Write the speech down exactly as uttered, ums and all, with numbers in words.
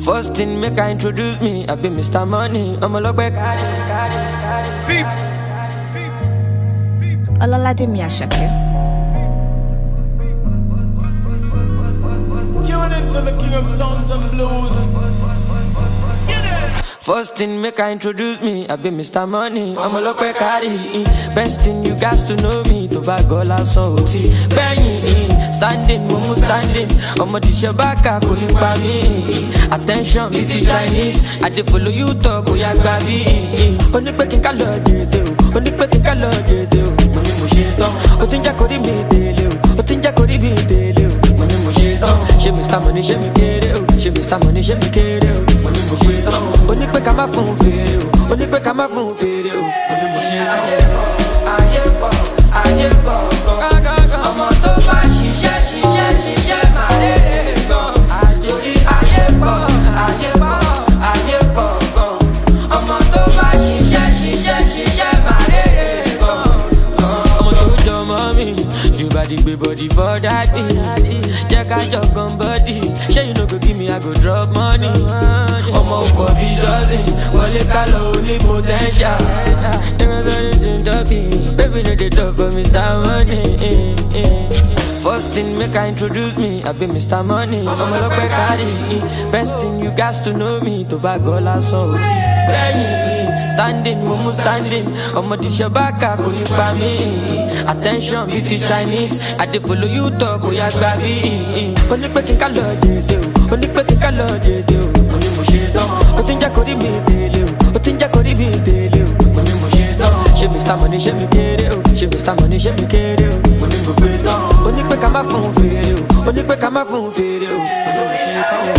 First thing make I introduce me, I be Mister Money. I'm a look back at it, got it, got it, got it. Olalade Miyashake. Tune into the king of sounds and blues. First thing make I introduce me, I be Mister Money. I'm a look back at it. Best thing you guys to know me, to bag all our songs. Benny, standing, mumu standing. I'm a dish back, I couldn't buy me. Attention, it's Chinese. I did follow you talk, oh yeah, baby. Only picking color, only picking color, money mushito. Otinja kori me delu, Otinja kori me delu. Money mushito. She Mister Money, she me get it. She Mister Money, she me get it. Money mushito. Only pe kama fun fere o, only pe kama fun fere o. Only mo ṣe ayé pọ̀, ayé pọ̀, ayé pọ̀. Ọmọ tó bá ṣiṣẹ́, ṣiṣẹ́, ṣiṣẹ́ máa rere gan. Àjòyí ayé pọ̀, ayé pọ̀, ayé pọ̀ gan. Ọmọ tó bá ṣiṣẹ́, ṣiṣẹ́, ṣiṣẹ́ máa rere gan. Ọmọ tó jọ mọ́ mi, jù bá di gbé body for daddy. Jẹ́ ká jọ gan body, ṣé you no go give me I go drop money. Ọmọ òpó bí dozen, wọlé ká lọ ní potential. Never done it in Dobby, baby no dey talk for Mister Money. First thing make I introduce me, I be Mister Money. I'm a look back at it. Best thing you guys to know me, to bag all our songs. Benny, standing, mumu standing. I'm a dish back, I couldn't buy me. Attention, beauty Chinese. I did follow you talk, oh yeah, baby. Only picking color, only picking color, money mushito. Otinja kori me delu, Otinja kori me delu. Money mushito. She Mister Money, she me get it. She Mister Money, she me get it. Money mushito. Only pe kama fun fere o, only pe kama fun fere o. Money mushito.